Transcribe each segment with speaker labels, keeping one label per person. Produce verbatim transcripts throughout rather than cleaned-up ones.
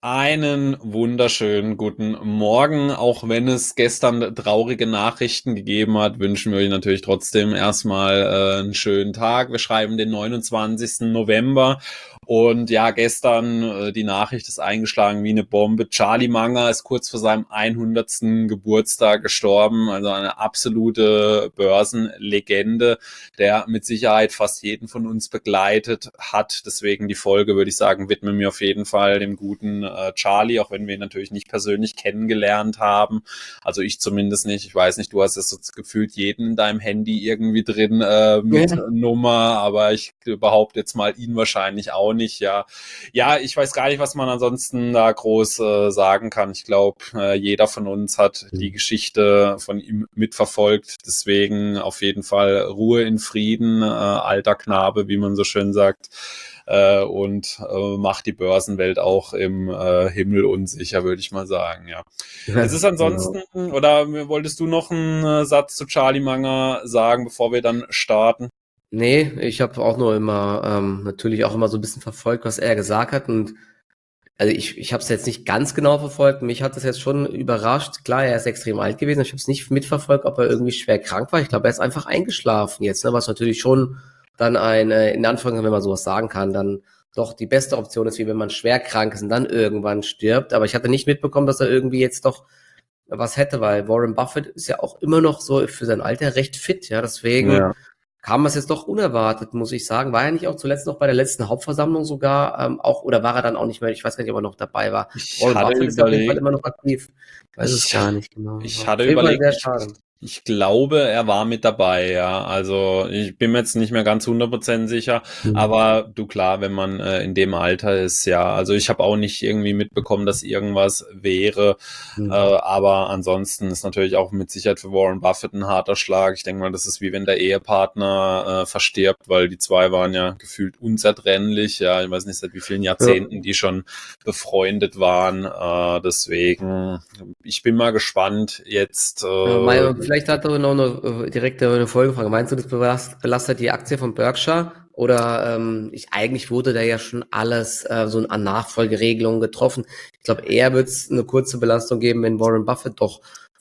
Speaker 1: Einen wunderschönen guten Morgen. Auch wenn es gestern traurige Nachrichten gegeben hat, wünschen wir euch natürlich trotzdem erstmal äh, einen schönen Tag. Wir schreiben den neunundzwanzigsten November. Und ja, gestern äh, die Nachricht ist eingeschlagen wie eine Bombe. Charlie Munger ist kurz vor seinem hundertsten Geburtstag gestorben. Also eine absolute Börsenlegende, der mit Sicherheit fast jeden von uns begleitet hat. Deswegen die Folge, würde ich sagen, widmen wir auf jeden Fall dem guten äh, Charlie, auch wenn wir ihn natürlich nicht persönlich kennengelernt haben. Also ich zumindest nicht. Ich weiß nicht, du hast jetzt gefühlt jeden in deinem Handy irgendwie drin äh, mit
Speaker 2: Ja.
Speaker 1: Nummer, aber ich behaupte jetzt mal ihn wahrscheinlich auch nicht. Ja, ja, ich weiß gar nicht, was man ansonsten da groß äh, sagen kann. Ich glaube, äh, jeder von uns hat die Geschichte von ihm mitverfolgt. Deswegen auf jeden Fall Ruhe in Frieden, äh, alter Knabe, wie man so schön sagt. Äh, und äh, macht die Börsenwelt auch im äh, Himmel unsicher, würde ich mal sagen, ja. Es ist
Speaker 2: Genau.
Speaker 1: ansonsten, oder wolltest du noch einen äh, Satz zu Charlie Munger sagen, bevor wir dann starten?
Speaker 2: Nee, ich habe auch nur immer, ähm, natürlich auch immer so ein bisschen verfolgt, was er gesagt hat. Und also ich, ich habe es jetzt nicht ganz genau verfolgt. Mich hat das jetzt schon überrascht. Klar, er ist extrem alt gewesen. Ich habe es nicht mitverfolgt, ob er irgendwie schwer krank war. Ich glaube, er ist einfach eingeschlafen jetzt, ne? Was natürlich schon dann ein, äh, in Anführungszeichen, wenn man sowas sagen kann, dann doch die beste Option ist, wie wenn man schwer krank ist und dann irgendwann stirbt. Aber ich hatte nicht mitbekommen, dass er irgendwie jetzt doch was hätte, weil Warren Buffett ist ja auch immer noch so für sein Alter recht fit, ja, deswegen
Speaker 1: Ja.
Speaker 2: kam es jetzt doch unerwartet, muss ich sagen. War er nicht auch zuletzt noch bei der letzten Hauptversammlung sogar, ähm, auch, oder war er dann auch nicht mehr, ich weiß gar nicht, ob er noch dabei war.
Speaker 1: Ich
Speaker 2: Warren
Speaker 1: hatte
Speaker 2: Buffett ist ja auf jeden Fall
Speaker 1: überlegt,
Speaker 2: immer noch aktiv. Weiß es
Speaker 1: ich,
Speaker 2: gar nicht genau.
Speaker 1: ich
Speaker 2: Aber
Speaker 1: hatte
Speaker 2: auf jeden Fall
Speaker 1: überlegt,
Speaker 2: sehr
Speaker 1: ich,
Speaker 2: schade.
Speaker 1: ich glaube, er war mit dabei, ja. Also ich bin mir jetzt nicht mehr ganz hundert Prozent sicher,
Speaker 2: Mhm.
Speaker 1: aber du klar, wenn man äh, in dem Alter ist, ja. Also ich habe auch nicht irgendwie mitbekommen, dass irgendwas wäre, äh,
Speaker 2: Mhm.
Speaker 1: aber ansonsten ist natürlich auch mit Sicherheit für Warren Buffett ein harter Schlag. Ich denke mal, das ist wie wenn der Ehepartner äh, verstirbt, weil die zwei waren ja gefühlt unzertrennlich, ja. Ich weiß nicht, seit wie vielen
Speaker 2: Ja.
Speaker 1: Jahrzehnten die schon befreundet waren. Äh, deswegen, ich bin mal gespannt jetzt.
Speaker 2: Ja,
Speaker 1: Äh,
Speaker 2: mein, vielleicht hat er noch eine äh, direkte eine Folgefrage. Meinst du, das belast, belastet die Aktie von Berkshire? Oder ähm, ich, eigentlich wurde da ja schon alles äh, so an Nachfolgeregelungen getroffen. Ich glaube, eher wird es eine kurze Belastung geben, wenn Warren Buffett doch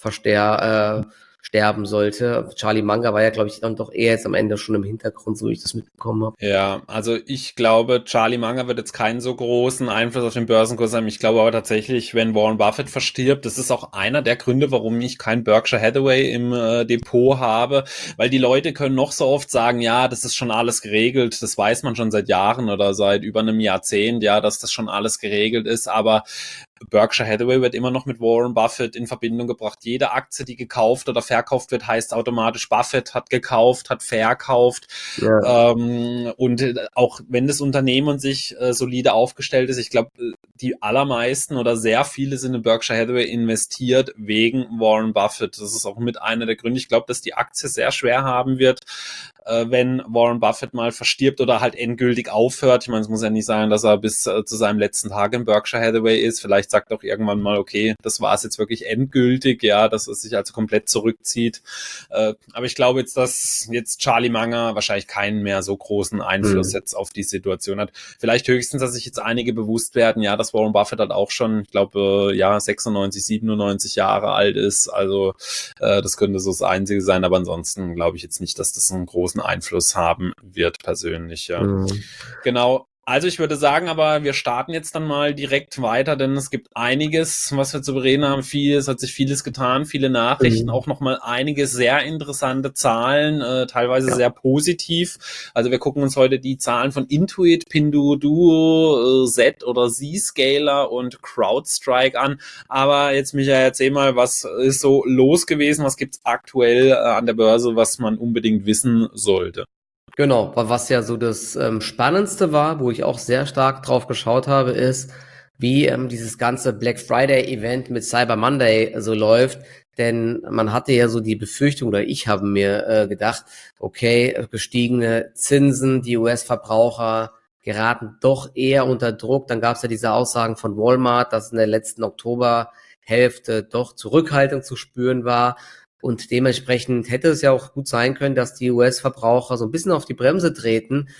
Speaker 2: verster äh, sterben sollte. Charlie Munger war ja, glaube ich, dann doch eher jetzt am Ende schon im Hintergrund, so wie ich das mitbekommen habe.
Speaker 1: Ja, also ich glaube, Charlie Munger wird jetzt keinen so großen Einfluss auf den Börsenkurs haben. Ich glaube aber tatsächlich, wenn Warren Buffett verstirbt, das ist auch einer der Gründe, warum ich kein Berkshire Hathaway im äh, Depot habe, weil die Leute können noch so oft sagen, ja, das ist schon alles geregelt, das weiß man schon seit Jahren oder seit über einem Jahrzehnt, ja, dass das schon alles geregelt ist, aber Berkshire Hathaway wird immer noch mit Warren Buffett in Verbindung gebracht. Jede Aktie, die gekauft oder verkauft wird, heißt automatisch, Buffett hat gekauft, hat verkauft.
Speaker 2: Ja,
Speaker 1: Ähm, und äh, auch wenn das Unternehmen sich äh, solide aufgestellt ist, ich glaube, die allermeisten oder sehr viele sind in Berkshire Hathaway investiert wegen Warren Buffett. Das ist auch mit einer der Gründe. Ich glaube, dass die Aktie sehr schwer haben wird, äh, wenn Warren Buffett mal verstirbt oder halt endgültig aufhört. Ich meine, es muss ja nicht sein, dass er bis äh, zu seinem letzten Tag in Berkshire Hathaway ist. Vielleicht sagt er auch irgendwann mal, okay, das war es jetzt wirklich endgültig, ja, dass es sich also komplett zurückzieht. Äh, aber ich glaube jetzt, dass jetzt Charlie Munger wahrscheinlich keinen mehr so großen Einfluss
Speaker 2: hm.
Speaker 1: jetzt auf die Situation hat. Vielleicht höchstens, dass sich jetzt einige bewusst werden, ja, dass Warren Buffett halt auch schon, ich glaube, ja, sechsundneunzig, siebenundneunzig Jahre alt ist. Also äh, das könnte so das Einzige sein, aber ansonsten glaube ich jetzt nicht, dass das einen großen Einfluss haben wird persönlich, ja.
Speaker 2: Hm.
Speaker 1: Genau. Also ich würde sagen, aber wir starten jetzt dann mal direkt weiter, denn es gibt einiges, was wir zu bereden haben. Viel, es hat sich vieles getan, viele Nachrichten,
Speaker 2: Hm.
Speaker 1: auch nochmal einige sehr interessante Zahlen, äh, teilweise
Speaker 2: Ja.
Speaker 1: sehr positiv. Also wir gucken uns heute die Zahlen von Intuit, Pinduoduo, äh, Z oder Zscaler und CrowdStrike an. Aber jetzt, Michael, erzähl mal, was ist so los gewesen? Was gibt's aktuell äh, an der Börse, was man unbedingt wissen sollte?
Speaker 2: Genau, wa- was ja so das ähm, Spannendste war, wo ich auch sehr stark drauf geschaut habe, ist, wie ähm, dieses ganze Black Friday-Event mit Cyber Monday so läuft. Denn man hatte ja so die Befürchtung, oder ich habe mir äh, gedacht, okay, gestiegene Zinsen, die U S-Verbraucher geraten doch eher unter Druck. Dann gab es ja diese Aussagen von Walmart, dass in der letzten Oktoberhälfte doch Zurückhaltung zu spüren war. Und dementsprechend hätte es ja auch gut sein können, dass die U S-Verbraucher so ein bisschen auf die Bremse treten.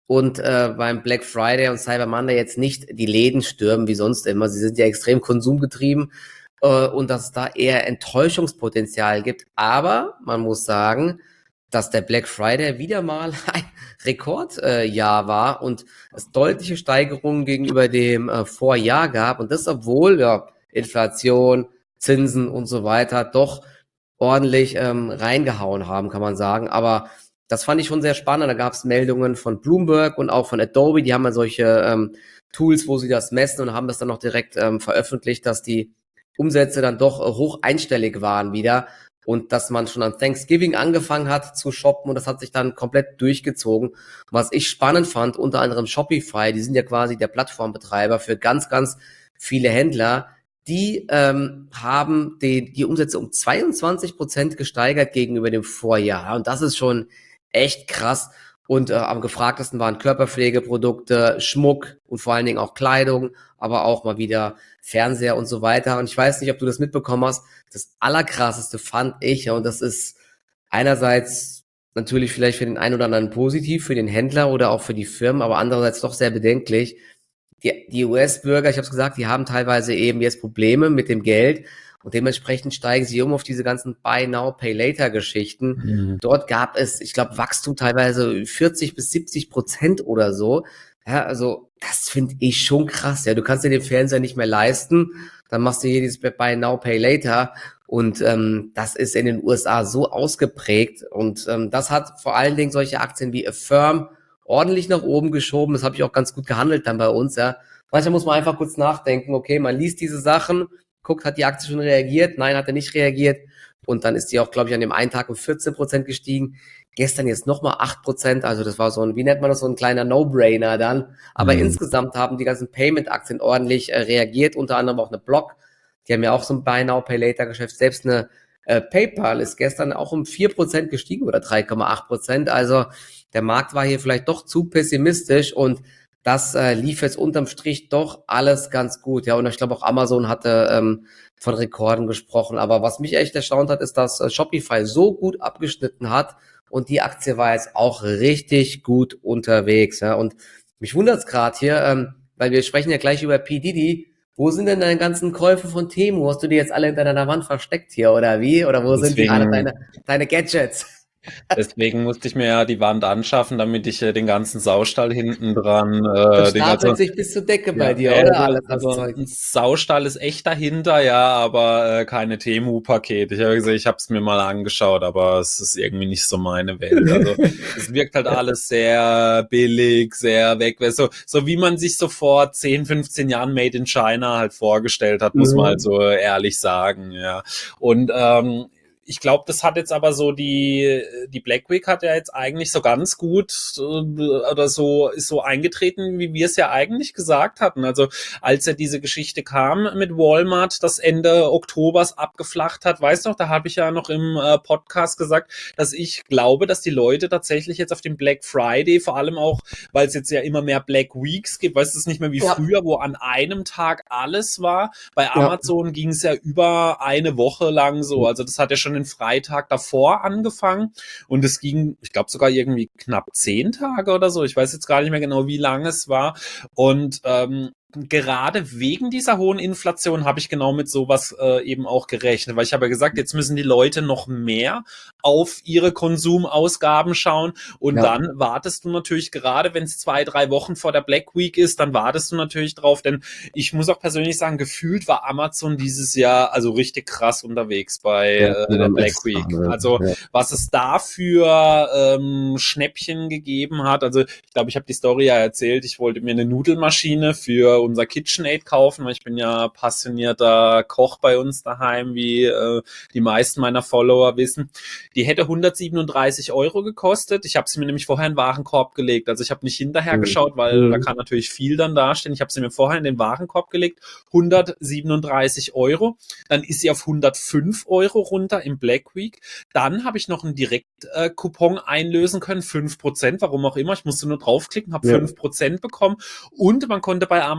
Speaker 2: und äh, beim Black Friday und Cyber Monday jetzt nicht die Läden stürmen wie sonst immer. Sie sind ja extrem konsumgetrieben äh, und dass es da eher Enttäuschungspotenzial gibt. Aber man muss sagen, dass der Black Friday wieder mal ein Rekordjahr äh, Jahr war und es deutliche Steigerungen gegenüber dem äh, Vorjahr gab. Und das, obwohl ja Inflation, Zinsen und so weiter doch ordentlich ähm, reingehauen haben, kann man sagen. Aber das fand ich schon sehr spannend. Da gab es Meldungen von Bloomberg und auch von Adobe. Die haben ja solche ähm, Tools, wo sie das messen und haben das dann noch direkt ähm, veröffentlicht, dass die Umsätze dann doch äh, hoch einstellig waren wieder und dass man schon an Thanksgiving angefangen hat zu shoppen und das hat sich dann komplett durchgezogen. Was ich spannend fand, unter anderem Shopify, die sind ja quasi der Plattformbetreiber für ganz, ganz viele Händler, die ähm, haben die, die Umsätze um zweiundzwanzig Prozent gesteigert gegenüber dem Vorjahr. Und das ist schon echt krass. Und äh, am gefragtesten waren Körperpflegeprodukte, Schmuck und vor allen Dingen auch Kleidung, aber auch mal wieder Fernseher und so weiter. Und ich weiß nicht, ob du das mitbekommen hast. Das Allerkrasseste fand ich, ja, und das ist einerseits natürlich vielleicht für den einen oder anderen positiv, für den Händler oder auch für die Firmen, aber andererseits doch sehr bedenklich. Die, die U S-Bürger, ich habe es gesagt, die haben teilweise eben jetzt Probleme mit dem Geld und dementsprechend steigen sie um auf diese ganzen Buy Now, Pay Later Geschichten. Mhm. Dort gab es, ich glaube, Wachstum teilweise vierzig bis siebzig Prozent oder so. Ja, also das finde ich schon krass. Ja, du kannst dir den Fernseher nicht mehr leisten, dann machst du hier dieses Buy Now, Pay Later und ähm, das ist in den U S A so ausgeprägt und ähm, das hat vor allen Dingen solche Aktien wie Affirm ordentlich nach oben geschoben. Das habe ich auch ganz gut gehandelt dann bei uns, ja. Manchmal muss man einfach kurz nachdenken, okay, man liest diese Sachen, guckt, hat die Aktie schon reagiert? Nein, hat er nicht reagiert. Und dann ist die auch, glaube ich, an dem einen Tag um vierzehn Prozent gestiegen. Gestern jetzt nochmal acht Prozent. Also das war so ein, wie nennt man das, so ein kleiner No-Brainer dann. Aber mhm. insgesamt haben die ganzen Payment-Aktien ordentlich äh, reagiert, unter anderem auch eine Block. Die haben ja auch so ein Buy Now, Pay Later Geschäft. Selbst eine äh, PayPal ist gestern auch um vier Prozent gestiegen oder drei Komma acht Prozent. Also der Markt war hier vielleicht doch zu pessimistisch und das äh, lief jetzt unterm Strich doch alles ganz gut. Ja, und ich glaube auch Amazon hatte ähm, von Rekorden gesprochen. Aber was mich echt erstaunt hat, ist, dass äh, Shopify so gut abgeschnitten hat und die Aktie war jetzt auch richtig gut unterwegs. Ja, und mich wundert's gerade hier, ähm, weil wir sprechen ja gleich über P. Diddy. Wo sind denn deine ganzen Käufe von Temu? Hast du die jetzt alle hinter deiner Wand versteckt hier oder wie? Oder wo Deswegen sind die alle deine, deine Gadgets?
Speaker 1: Deswegen musste ich mir ja die Wand anschaffen, damit ich äh, den ganzen Saustall hinten dran... Äh,
Speaker 2: das
Speaker 1: den
Speaker 2: stapelt
Speaker 1: ganzen,
Speaker 2: sich bis zur Decke bei
Speaker 1: ja,
Speaker 2: dir,
Speaker 1: äh,
Speaker 2: oder? Alles das
Speaker 1: also
Speaker 2: Zeug.
Speaker 1: Ein Saustall ist echt dahinter, ja, aber äh, keine Temu-Paket. Ich habe gesagt, ich habe es mir mal angeschaut, aber es ist irgendwie nicht so meine Welt. Also es wirkt halt alles sehr billig, sehr weg. So, so wie man sich so vor zehn, fünfzehn Jahren Made in China halt vorgestellt hat, muss mhm. man halt so ehrlich sagen, ja. Und ähm, ich glaube, das hat jetzt aber so die, die Black Week hat ja jetzt eigentlich so ganz gut äh, oder so, ist so eingetreten, wie wir es ja eigentlich gesagt hatten. Also als ja diese Geschichte kam mit Walmart, das Ende Oktobers abgeflacht hat, weißt du noch, da habe ich ja noch im äh, Podcast gesagt, dass ich glaube, dass die Leute tatsächlich jetzt auf den Black Friday, vor allem auch, weil es jetzt ja immer mehr Black Weeks gibt, weißt du, es ist nicht mehr wie ja. früher, wo an einem Tag alles war. Bei Amazon ja. ging es ja über eine Woche lang so, also das hat ja schon den Freitag davor angefangen und es ging, ich glaube sogar irgendwie knapp zehn Tage oder so, ich weiß jetzt gar nicht mehr genau, wie lange es war und ähm, gerade wegen dieser hohen Inflation habe ich genau mit sowas äh, eben auch gerechnet, weil ich habe ja gesagt, jetzt müssen die Leute noch mehr auf ihre Konsumausgaben schauen und ja. dann wartest du natürlich, gerade wenn es zwei, drei Wochen vor der Black Week ist, dann wartest du natürlich drauf, denn ich muss auch persönlich sagen, gefühlt war Amazon dieses Jahr also richtig krass unterwegs bei ja, äh, der Black Week. Also ja. was es da für ähm, Schnäppchen gegeben hat, also ich glaube, ich habe die Story ja erzählt, ich wollte mir eine Nudelmaschine für unser KitchenAid kaufen, weil ich bin ja passionierter Koch bei uns daheim, wie äh, die meisten meiner Follower wissen. Die hätte hundertsiebenunddreißig Euro gekostet. Ich habe sie mir nämlich vorher in den Warenkorb gelegt. Also ich habe nicht hinterher mhm. geschaut, weil mhm. da kann natürlich viel dann dastehen. Ich habe sie mir vorher in den Warenkorb gelegt. hundertsiebenunddreißig Euro. Dann ist sie auf hundertfünf Euro runter im Black Week. Dann habe ich noch einen Direkt-Coupon äh, einlösen können, fünf Prozent, warum auch immer. Ich musste nur draufklicken, habe ja. fünf Prozent bekommen. Und man konnte bei Amazon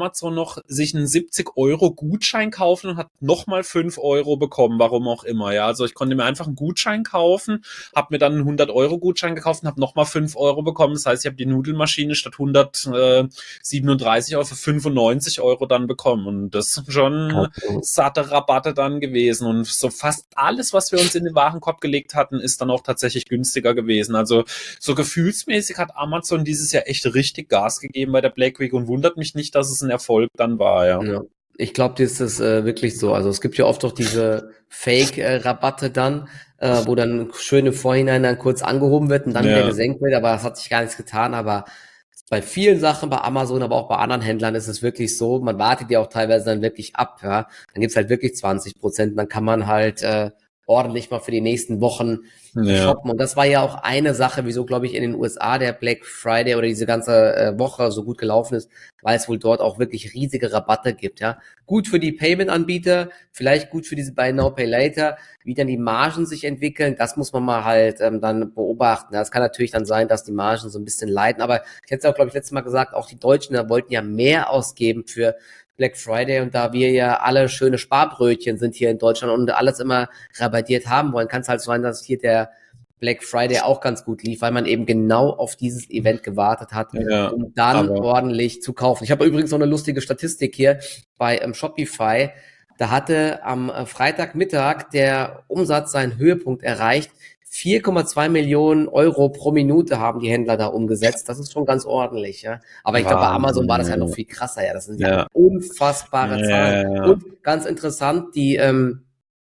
Speaker 1: Amazon noch sich einen siebzig Euro Gutschein kaufen und hat nochmal fünf Euro bekommen, warum auch immer, ja. Also ich konnte mir einfach einen Gutschein kaufen, habe mir dann einen hundert Euro Gutschein gekauft und habe nochmal fünf Euro bekommen. Das heißt, ich habe die Nudelmaschine statt hundertsiebenunddreißig Euro für fünfundneunzig Euro dann bekommen. Und das sind schon satte Rabatte dann gewesen. Und so fast alles, was wir uns in den Warenkorb gelegt hatten, ist dann auch tatsächlich günstiger gewesen. Also so gefühlsmäßig hat Amazon dieses Jahr echt richtig Gas gegeben bei der Black Week und wundert mich nicht, dass es ein Erfolg dann war, ja.
Speaker 2: Ja. Ich glaube, das ist äh, wirklich so. Also es gibt ja oft auch diese Fake-Rabatte äh, dann, äh, wo dann schön im Vorhinein dann kurz angehoben wird und dann
Speaker 1: Ja.
Speaker 2: wieder gesenkt wird, aber es hat sich gar nichts getan. Aber bei vielen Sachen, bei Amazon, aber auch bei anderen Händlern ist es wirklich so, man wartet ja auch teilweise dann wirklich ab, ja. Dann gibt's halt wirklich zwanzig Prozent, dann kann man halt äh, ordentlich mal für die nächsten Wochen
Speaker 1: Ja.
Speaker 2: shoppen. Und das war ja auch eine Sache, wieso, glaube ich, in den U S A der Black Friday oder diese ganze äh, Woche so gut gelaufen ist, weil es wohl dort auch wirklich riesige Rabatte gibt, ja. Gut für die Payment-Anbieter, vielleicht gut für diese Buy Now, Pay Later, wie dann die Margen sich entwickeln, das muss man mal halt ähm, dann beobachten. Ja, es kann natürlich dann sein, dass die Margen so ein bisschen leiden, aber ich hätte es auch, glaube ich, letztes Mal gesagt, auch die Deutschen da wollten ja mehr ausgeben für Black Friday und da wir ja alle schöne Sparbrötchen sind hier in Deutschland und alles immer rabattiert haben wollen, kann es halt so sein, dass hier der Black Friday auch ganz gut lief, weil man eben genau auf dieses Event gewartet hat,
Speaker 1: Ja,
Speaker 2: um dann
Speaker 1: aber-
Speaker 2: ordentlich zu kaufen. Ich habe übrigens noch eine lustige Statistik hier bei ähm, Shopify. Da hatte am äh, Freitagmittag der Umsatz seinen Höhepunkt erreicht. vier Komma zwei Millionen Euro pro Minute haben die Händler da umgesetzt. Das ist schon ganz ordentlich, ja. Aber ich glaube, bei Amazon war das ja noch viel krasser, ja. Das sind ja,
Speaker 1: Ja.
Speaker 2: unfassbare
Speaker 1: Ja,
Speaker 2: Zahlen.
Speaker 1: ja.
Speaker 2: Und ganz interessant, die ähm,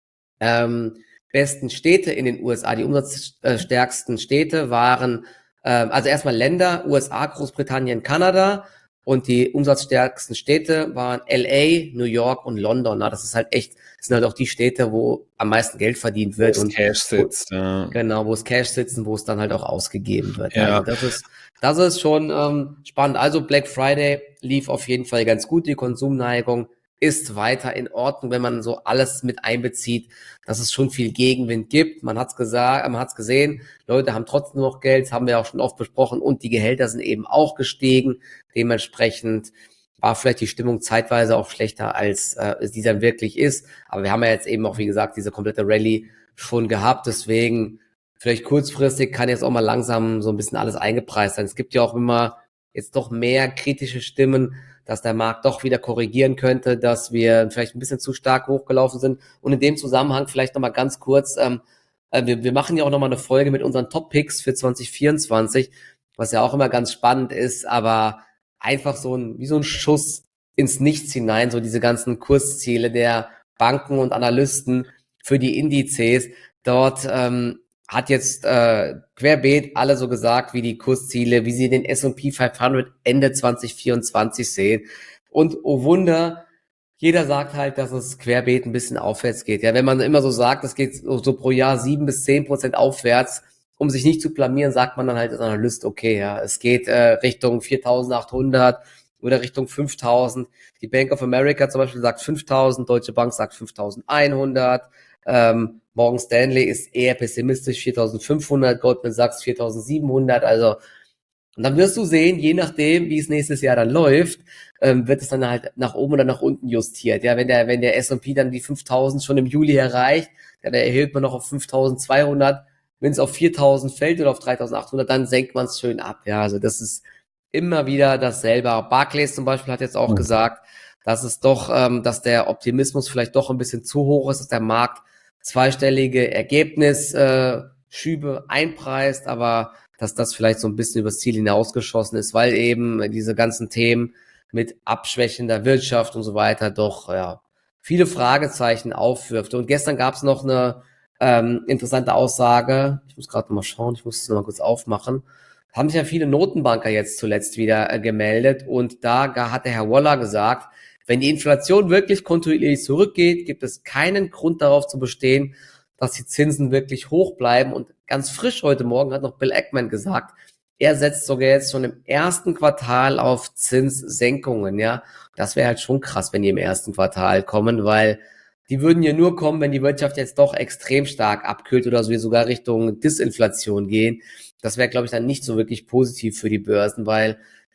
Speaker 2: ähm, besten Städte in den U S A, die umsatzstärksten Städte waren, ähm, also erstmal Länder, U S A, Großbritannien, Kanada. Und die umsatzstärksten Städte waren L A, New York und London. Na, das ist halt echt, das sind halt auch die Städte, wo am meisten Geld verdient wird.
Speaker 1: Wo
Speaker 2: und
Speaker 1: Cash sitzt,
Speaker 2: wo,
Speaker 1: ja.
Speaker 2: Genau, wo es Cash sitzt und wo es dann halt auch ausgegeben wird.
Speaker 1: Ja.
Speaker 2: Also das ist, das ist schon ähm, spannend. Also Black Friday lief auf jeden Fall ganz gut. Die Konsumneigung ist weiter in Ordnung, wenn man so alles mit einbezieht, dass es schon viel Gegenwind gibt. Man hat's gesagt, man hat's gesehen. Leute haben trotzdem noch Geld, das haben wir auch schon oft besprochen. Und die Gehälter sind eben auch gestiegen. Dementsprechend war vielleicht die Stimmung zeitweise auch schlechter, als äh, sie dann wirklich ist. Aber wir haben ja jetzt eben auch, wie gesagt, diese komplette Rallye schon gehabt. Deswegen vielleicht kurzfristig kann jetzt auch mal langsam so ein bisschen alles eingepreist sein. Es gibt ja auch immer jetzt doch mehr kritische Stimmen, dass der Markt doch wieder korrigieren könnte, dass wir vielleicht ein bisschen zu stark hochgelaufen sind. Und in dem Zusammenhang vielleicht nochmal ganz kurz, ähm, äh, wir, wir machen ja auch nochmal eine Folge mit unseren Top-Picks für zwanzig vierundzwanzig, was ja auch immer ganz spannend ist, aber einfach so ein, wie so ein Schuss ins Nichts hinein, so diese ganzen Kursziele der Banken und Analysten für die Indizes. Dort ähm, hat jetzt äh, querbeet alle so gesagt, wie die Kursziele, wie sie den S und P fünfhundert Ende zwanzig vierundzwanzig sehen. Und oh Wunder, jeder sagt halt, dass es querbeet ein bisschen aufwärts geht. Ja, wenn man immer so sagt, es geht so, so pro Jahr sieben bis zehn Prozent aufwärts, um sich nicht zu blamieren, sagt man dann halt als Analyst, okay, ja, es geht äh, Richtung viertausendachthundert oder Richtung fünftausend. Die Bank of America zum Beispiel sagt fünftausend, Deutsche Bank sagt fünftausendeinhundert, ähm, Morgan Stanley ist eher pessimistisch, viertausendfünfhundert, Goldman Sachs viertausendsiebenhundert, also und dann wirst du sehen, je nachdem, wie es nächstes Jahr dann läuft, ähm, wird es dann halt nach oben oder nach unten justiert. Ja, wenn der, wenn der S und P dann die fünftausend schon im Juli erreicht, dann erhöht man noch auf fünftausendzweihundert. Wenn es auf viertausend fällt oder auf dreitausendachthundert, dann senkt man es schön ab. Ja, also das ist immer wieder dasselbe. Barclays zum Beispiel hat jetzt auch
Speaker 1: Mhm.
Speaker 2: gesagt, dass es doch, ähm, dass der Optimismus vielleicht doch ein bisschen zu hoch ist, dass der Markt zweistellige Ergebnisschübe äh, Schübe einpreist, aber dass das vielleicht so ein bisschen übers Ziel hinausgeschossen ist, weil eben diese ganzen Themen mit abschwächender Wirtschaft und so weiter doch ja viele Fragezeichen aufwirft. Und gestern gab es noch eine ähm, interessante Aussage. Ich muss gerade noch mal schauen, ich muss es noch mal kurz aufmachen. Haben sich ja viele Notenbanker jetzt zuletzt wieder äh, gemeldet und da ga- hat der Herr Waller gesagt, wenn die Inflation wirklich kontinuierlich zurückgeht, gibt es keinen Grund darauf zu bestehen, dass die Zinsen wirklich hoch bleiben. Und ganz frisch heute Morgen hat noch Bill Ackman gesagt, er setzt sogar jetzt schon im ersten Quartal auf Zinssenkungen, ja. Das wäre halt schon krass, wenn die im ersten Quartal kommen, weil die würden ja nur kommen, wenn die Wirtschaft jetzt doch extrem stark abkühlt oder so wir sogar Richtung Disinflation gehen. Das wäre, glaube ich, dann nicht so wirklich positiv für die Börsen, weil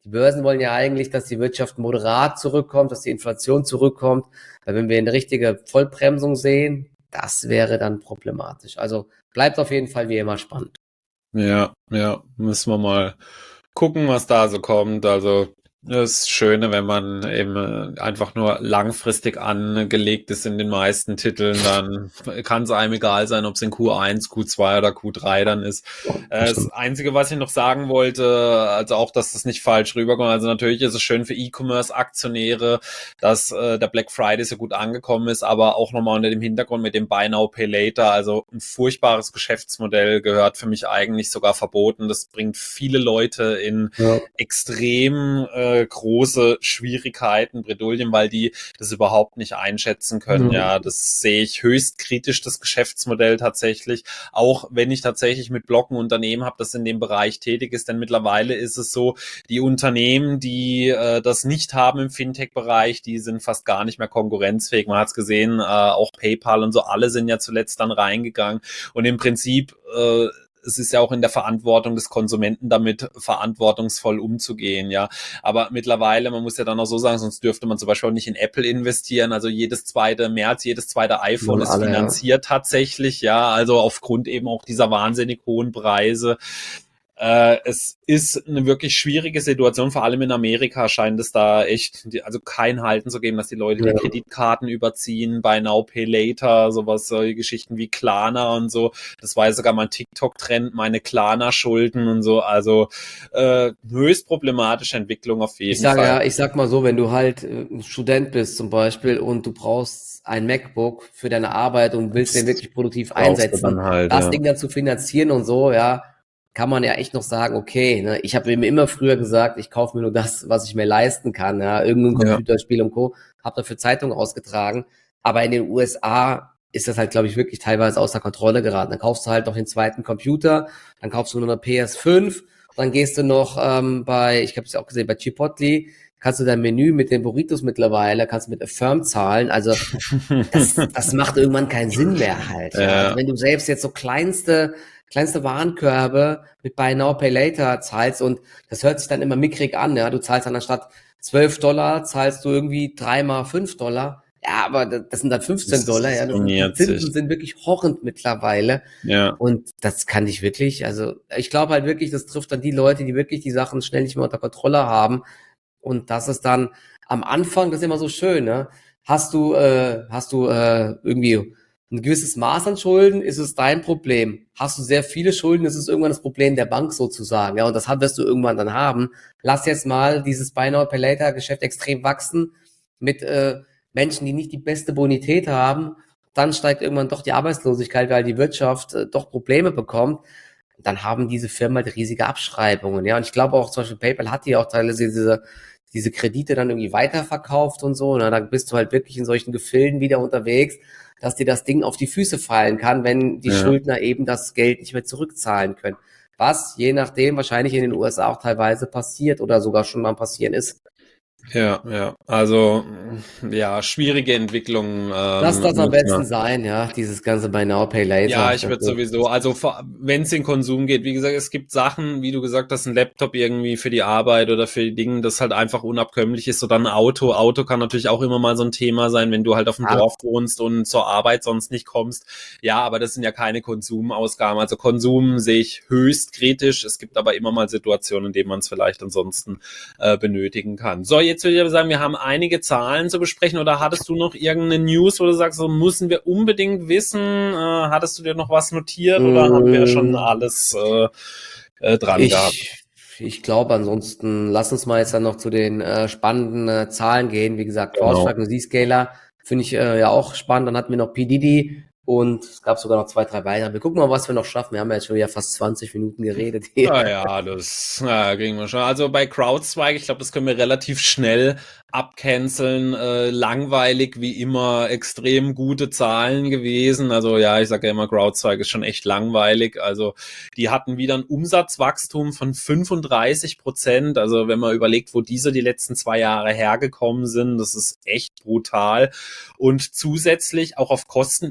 Speaker 2: Die Börsen wollen ja eigentlich, dass die Wirtschaft moderat zurückkommt, dass die Inflation zurückkommt. Weil wenn wir eine richtige Vollbremsung sehen, das wäre dann problematisch. Also bleibt auf jeden Fall wie immer spannend.
Speaker 1: Ja, ja, müssen wir mal gucken, was da so kommt. Also das Schöne, wenn man eben einfach nur langfristig angelegt ist in den meisten Titeln, dann kann es einem egal sein, ob es in Q eins, Q zwei oder Q drei dann ist. Das, das Einzige, was ich noch sagen wollte, also auch, dass das nicht falsch rüberkommt, also natürlich ist es schön für E-Commerce-Aktionäre, dass äh, der Black Friday so gut angekommen ist, aber auch nochmal unter dem Hintergrund mit dem Buy Now, Pay Later, also ein furchtbares Geschäftsmodell, gehört für mich eigentlich sogar verboten. Das bringt viele Leute in ja. extrem äh, große Schwierigkeiten, Bredouillen, weil die das überhaupt nicht einschätzen können. Mhm. Ja, das sehe ich höchst kritisch, das Geschäftsmodell tatsächlich, auch wenn ich tatsächlich mit Blocken Unternehmen habe, das in dem Bereich tätig ist, denn mittlerweile ist es so, die Unternehmen, die äh, das nicht haben im Fintech-Bereich, die sind fast gar nicht mehr konkurrenzfähig. Man hat es gesehen, äh, auch PayPal und so, alle sind ja zuletzt dann reingegangen und im Prinzip äh, es ist ja auch in der Verantwortung des Konsumenten, damit verantwortungsvoll umzugehen, ja. Aber mittlerweile, man muss ja dann auch so sagen, sonst dürfte man zum Beispiel auch nicht in Apple investieren. Also jedes zweite März, jedes zweite iPhone Wohl ist alle, finanziert ja. tatsächlich, ja. Also aufgrund eben auch dieser wahnsinnig hohen Preise. Äh, es ist eine wirklich schwierige Situation, vor allem in Amerika scheint es da echt, also kein Halten zu geben, dass die Leute ja. die Kreditkarten überziehen, Buy Now, Pay Later, sowas, solche Geschichten wie Klarna und so. Das war ja sogar mein TikTok-Trend, meine Klarna-Schulden und so. Also äh, höchst problematische Entwicklung auf jeden
Speaker 2: ich sag,
Speaker 1: Fall.
Speaker 2: Ja, ich sag mal so, wenn du halt ein Student bist zum Beispiel und du brauchst ein MacBook für deine Arbeit und willst den wirklich produktiv einsetzen,
Speaker 1: halt,
Speaker 2: das
Speaker 1: ja.
Speaker 2: Ding dann zu finanzieren und so, ja, kann man ja echt noch sagen, okay, ne, ich habe mir immer früher gesagt, ich kaufe mir nur das, was ich mir leisten kann, ja, irgendein Computerspiel ja. und Co., habe dafür Zeitungen ausgetragen, aber in den U S A ist das halt, glaube ich, wirklich teilweise außer Kontrolle geraten. Dann kaufst du halt noch den zweiten Computer, dann kaufst du nur eine P S fünf, dann gehst du noch ähm, bei, ich habe es ja auch gesehen, bei Chipotle, kannst du dein Menü mit den Burritos mittlerweile, kannst du mit Affirm zahlen, also das, das macht irgendwann keinen Sinn mehr halt. Ja. Ja. Also wenn du selbst jetzt so kleinste kleinste Warenkörbe mit Buy Now, Pay Later zahlst und das hört sich dann immer mickrig an, ja, du zahlst dann anstatt zwölf Dollar, zahlst du irgendwie dreimal fünf Dollar, ja, aber das sind dann fünfzehn Dollar, ja, das sind, die Zinsen sind wirklich horrend mittlerweile
Speaker 1: ja.
Speaker 2: und das kann ich wirklich, also ich glaube halt wirklich, das trifft dann die Leute, die wirklich die Sachen schnell nicht mehr unter Kontrolle haben und das ist dann am Anfang, das ist immer so schön, ne, hast du, äh, hast du äh, irgendwie ein gewisses Maß an Schulden, ist es dein Problem. Hast du sehr viele Schulden, ist es irgendwann das Problem der Bank sozusagen. Ja, und das wirst du irgendwann dann haben. Lass jetzt mal dieses Buy Now, Pay Later Geschäft extrem wachsen mit äh, Menschen, die nicht die beste Bonität haben. Dann steigt irgendwann doch die Arbeitslosigkeit, weil die Wirtschaft äh, doch Probleme bekommt. Dann haben diese Firmen halt riesige Abschreibungen. Ja, und ich glaube auch zum Beispiel PayPal hat die auch teilweise diese diese Kredite dann irgendwie weiterverkauft und so. Na, da bist du halt wirklich in solchen Gefilden wieder unterwegs, dass dir das Ding auf die Füße fallen kann, wenn die ja. Schuldner eben das Geld nicht mehr zurückzahlen können. Was, je nachdem, wahrscheinlich in den U S A auch teilweise passiert oder sogar schon mal passieren ist.
Speaker 1: Ja, ja, also ja, schwierige Entwicklungen. Ähm,
Speaker 2: Lass das am besten man. sein, ja, dieses ganze Buy Now, Pay Later.
Speaker 1: Ja, ich würde sowieso, also wenn es in Konsum geht, wie gesagt, es gibt Sachen, wie du gesagt hast, ein Laptop irgendwie für die Arbeit oder für die Dinge, das halt einfach unabkömmlich ist, oder ein Auto. Auto kann natürlich auch immer mal so ein Thema sein, wenn du halt auf dem ja. Dorf wohnst und zur Arbeit sonst nicht kommst. Ja, aber das sind ja keine Konsumausgaben. Also Konsum sehe ich höchst kritisch. Es gibt aber immer mal Situationen, in denen man es vielleicht ansonsten äh, benötigen kann. So, jetzt würde ich aber sagen, wir haben einige Zahlen zu besprechen, oder hattest du noch irgendeine News, wo du sagst, so müssen wir unbedingt wissen, äh, hattest du dir noch was notiert oder mmh. haben wir schon alles äh, äh, dran
Speaker 2: ich,
Speaker 1: gehabt?
Speaker 2: Ich glaube, ansonsten lass uns mal jetzt dann noch zu den äh, spannenden äh, Zahlen gehen. Wie gesagt, CrowdStrike und Z-Scaler finde ich äh, ja auch spannend. Dann hatten wir noch P. Diddy und es gab sogar noch zwei, drei weitere. Wir gucken mal, was wir noch schaffen. Wir haben ja jetzt schon wieder fast zwanzig Minuten geredet.
Speaker 1: Ja, ja, das ja, kriegen wir schon. Also bei CrowdStrike, ich glaube, das können wir relativ schnell abcanceln. Äh, langweilig wie immer, extrem gute Zahlen gewesen. Also ja, ich sage ja immer, CrowdStrike ist schon echt langweilig. Also die hatten wieder ein Umsatzwachstum von fünfunddreißig Prozent. Also wenn man überlegt, wo diese die letzten zwei Jahre hergekommen sind, das ist echt brutal. Und zusätzlich auch auf Kostenebene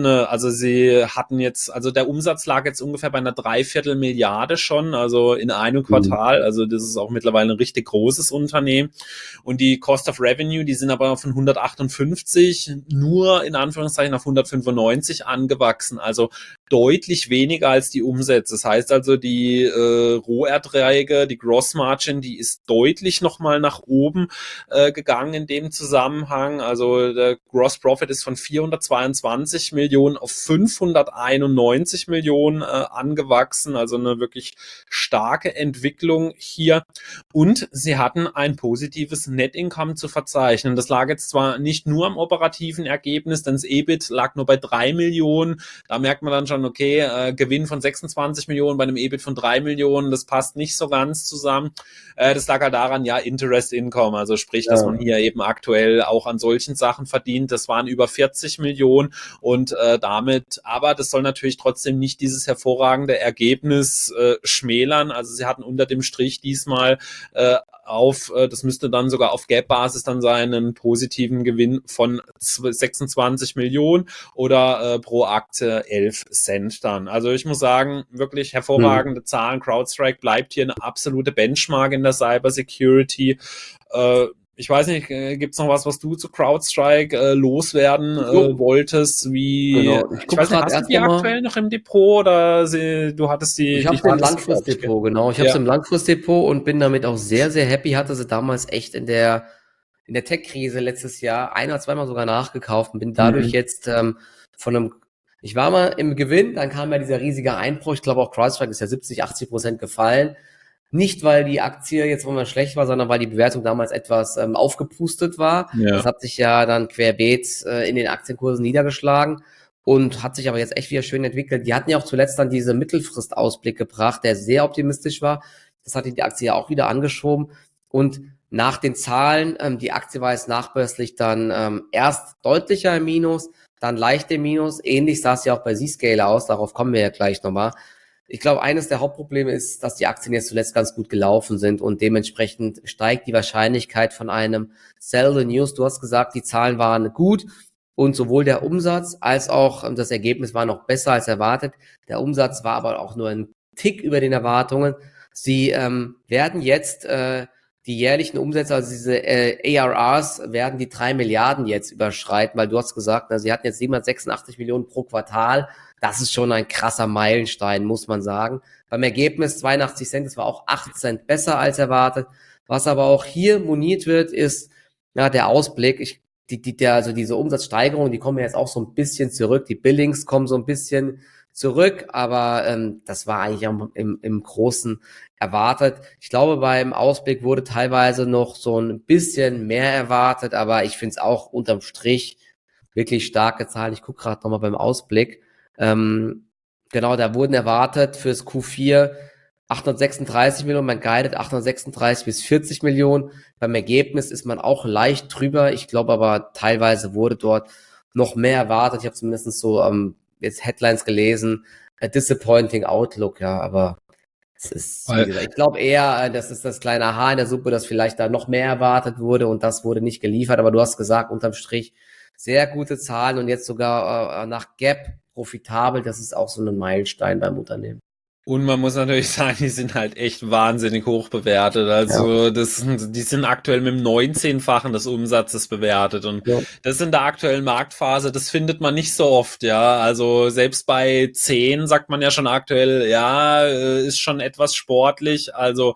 Speaker 1: eine, also sie hatten jetzt, also der Umsatz lag jetzt ungefähr bei einer Dreiviertel Milliarde schon, also in einem Quartal, also das ist auch mittlerweile ein richtig großes Unternehmen. Und die Cost of Revenue, die sind aber von hundertachtundfünfzig nur in Anführungszeichen auf hundertfünfundneunzig angewachsen, also deutlich weniger als die Umsätze. Das heißt also, die äh, Roherträge, die Gross Margin, die ist deutlich nochmal nach oben äh, gegangen in dem Zusammenhang. Also der Gross Profit ist von vierhundertzweiundzwanzig Millionen auf fünfhunderteinundneunzig Millionen äh, angewachsen. Also eine wirklich starke Entwicklung hier. Und sie hatten ein positives Net Income zu verzeichnen. Das lag jetzt zwar nicht nur am operativen Ergebnis, denn das E B I T lag nur bei drei Millionen. Da merkt man dann schon, okay, äh, Gewinn von sechsundzwanzig Millionen bei einem E B I T von drei Millionen, das passt nicht so ganz zusammen. Äh, das lag halt daran, ja, Interest Income, also sprich, ja, dass man hier eben aktuell auch an solchen Sachen verdient. Das waren über vierzig Millionen und äh, damit, aber das soll natürlich trotzdem nicht dieses hervorragende Ergebnis äh, schmälern. Also sie hatten unter dem Strich diesmal äh, auf, äh, das müsste dann sogar auf Gap-Basis dann sein, einen positiven Gewinn von sechsundzwanzig Millionen oder äh, pro Aktie elf Cent dann. Also ich muss sagen, wirklich hervorragende hm. Zahlen. CrowdStrike bleibt hier eine absolute Benchmark in der Cybersecurity. Äh, Ich weiß nicht, äh, gibt's noch was, was du zu CrowdStrike äh, loswerden äh, wolltest? Wie,
Speaker 2: genau.
Speaker 1: Ich, ich weiß nicht, hast du die aktuell noch im Depot oder sie, du hattest die?
Speaker 2: Ich habe sie im Langfristdepot, genau. Ich habe ja. sie im Langfristdepot und bin damit auch sehr, sehr happy. Hatte sie damals echt in der in der Tech-Krise letztes Jahr ein oder zweimal sogar nachgekauft und bin dadurch mhm. jetzt ähm, von einem, ich war mal im Gewinn, dann kam ja dieser riesige Einbruch. Ich glaube auch CrowdStrike ist ja siebzig, achtzig Prozent gefallen. Nicht, weil die Aktie jetzt mal schlecht war, sondern weil die Bewertung damals etwas ähm, aufgepustet war. Ja. Das hat sich ja dann querbeet äh, in den Aktienkursen niedergeschlagen und hat sich aber jetzt echt wieder schön entwickelt. Die hatten ja auch zuletzt dann diese Mittelfristausblick gebracht, der sehr optimistisch war. Das hat die Aktie ja auch wieder angeschoben. Und nach den Zahlen, ähm, die Aktie war jetzt nachbörslich dann ähm, erst deutlicher im Minus, dann leicht im Minus. Ähnlich sah es ja auch bei Zscaler aus, darauf kommen wir ja gleich nochmal. Ich glaube, eines der Hauptprobleme ist, dass die Aktien jetzt zuletzt ganz gut gelaufen sind und dementsprechend steigt die Wahrscheinlichkeit von einem Sell the News. Du hast gesagt, die Zahlen waren gut und sowohl der Umsatz als auch das Ergebnis war noch besser als erwartet. Der Umsatz war aber auch nur ein Tick über den Erwartungen. Sie ähm, werden jetzt äh, die jährlichen Umsätze, also diese äh, A R Rs, werden die drei Milliarden jetzt überschreiten, weil du hast gesagt, na, sie hatten jetzt siebenhundertsechsundachtzig Millionen pro Quartal. Das ist schon ein krasser Meilenstein, muss man sagen. Beim Ergebnis zweiundachtzig Cent, das war auch acht Cent besser als erwartet. Was aber auch hier moniert wird, ist ja der Ausblick. Ich, die, die, der, also diese Umsatzsteigerung, die kommen ja jetzt auch so ein bisschen zurück. Die Billings kommen so ein bisschen zurück, aber ähm, das war eigentlich im, im, im Großen erwartet. Ich glaube, beim Ausblick wurde teilweise noch so ein bisschen mehr erwartet, aber ich finde es auch unterm Strich wirklich starke Zahlen. Ich gucke gerade nochmal beim Ausblick. Ähm, genau, da wurden erwartet fürs Q vier achthundertsechsunddreißig Millionen, man guidet achthundertsechsunddreißig bis vierzig Millionen. Beim Ergebnis ist man auch leicht drüber. Ich glaube aber, teilweise wurde dort noch mehr erwartet. Ich habe zumindest so ähm, jetzt Headlines gelesen. A disappointing outlook, ja, aber es ist, wie gesagt, ich glaube eher, das ist das kleine Haar in der Suppe, dass vielleicht da noch mehr erwartet wurde und das wurde nicht geliefert. Aber du hast gesagt, unterm Strich sehr gute Zahlen und jetzt sogar äh, nach Gap profitabel. Das ist auch so ein Meilenstein beim Unternehmen.
Speaker 1: Und man muss natürlich sagen, die sind halt echt wahnsinnig hoch bewertet. Also ja. das, die sind aktuell mit dem neunzehnfachen des Umsatzes bewertet. Und ja. das in der aktuellen Marktphase, das findet man nicht so oft, ja. Also selbst bei zehn sagt man ja schon aktuell, ja, ist schon etwas sportlich. Also